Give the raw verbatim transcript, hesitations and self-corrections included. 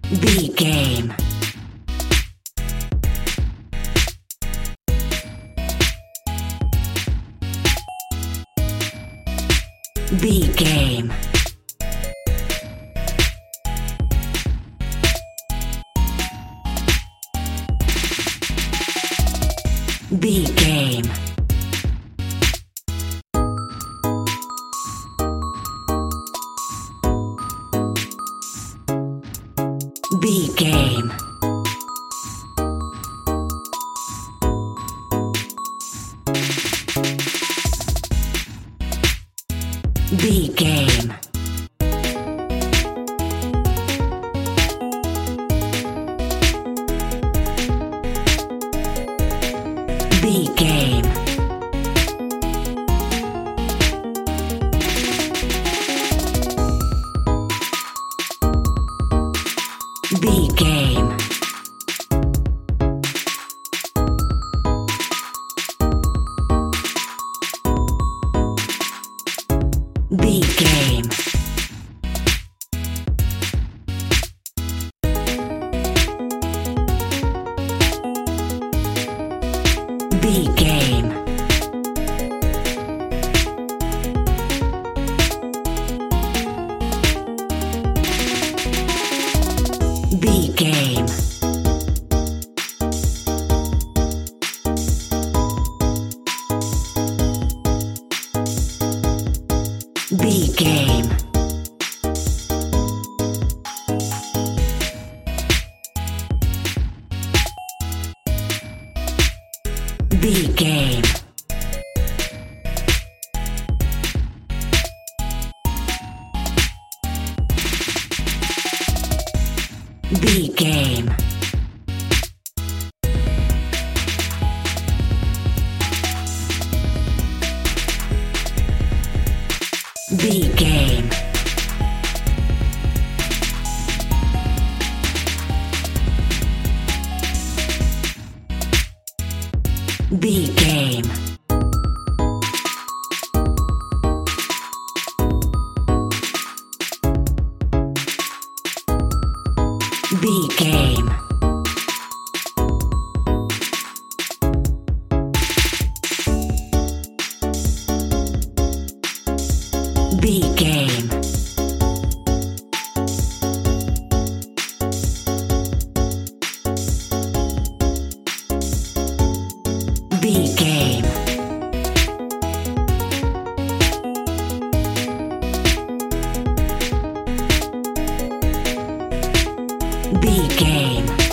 B game. B game. B game. B game. B game. B game. B game. B game. B game. B game. B game. B game. B game. B game. B game. B game. B game. B game. B game.